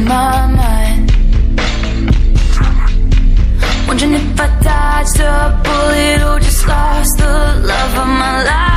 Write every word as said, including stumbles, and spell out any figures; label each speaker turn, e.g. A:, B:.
A: my mind, wondering if I dodged a bullet or just lost the love of my life.